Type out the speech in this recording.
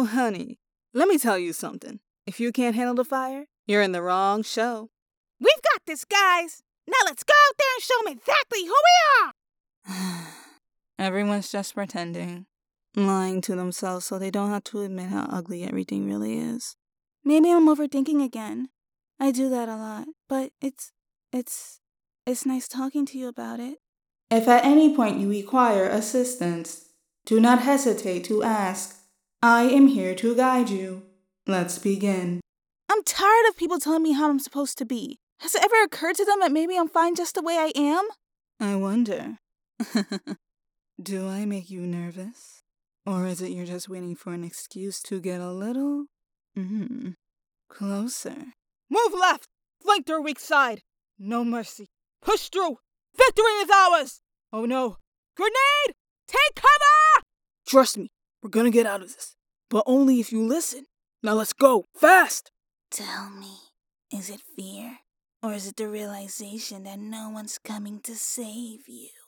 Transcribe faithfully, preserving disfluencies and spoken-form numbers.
Oh, honey, let me tell you something. If you can't handle the fire, you're in the wrong show. We've got this, guys. Now let's go out there and show them exactly who we are. Everyone's just pretending, lying to themselves so they don't have to admit how ugly everything really is. Maybe I'm overthinking again. I do that a lot, but it's, it's, it's nice talking to you about it. If at any point you require assistance, do not hesitate to ask. I am here to guide you. Let's begin. I'm tired of people telling me how I'm supposed to be. Has it ever occurred to them that maybe I'm fine just the way I am? I wonder. Do I make you nervous? Or is it you're just waiting for an excuse to get a little... Mm-hmm, closer? Move left! Flank their weak side! No mercy. Push through! Victory is ours! Oh no! Grenade! Take cover! Trust me, we're gonna get out of this. But only if you listen. Now let's go, fast! Tell me, is it fear? Or is it the realization that no one's coming to save you?